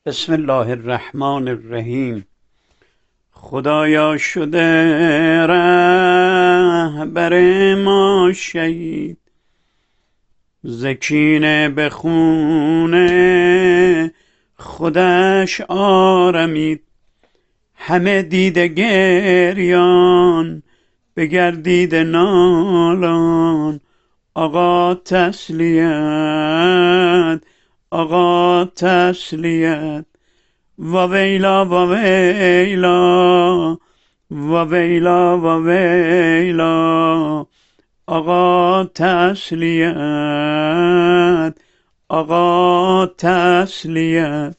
بسم الله الرحمن الرحیم. خدایا شده رهبر ما شهید، ز کینه به خون خودش آرمید. همه دیده گریان بگردیده نالان، آقا تسلیت، آقا تسلیت. و ویلا و ویلا و ویلا و ویلا، آقا تسلیت، آقا تسلیت.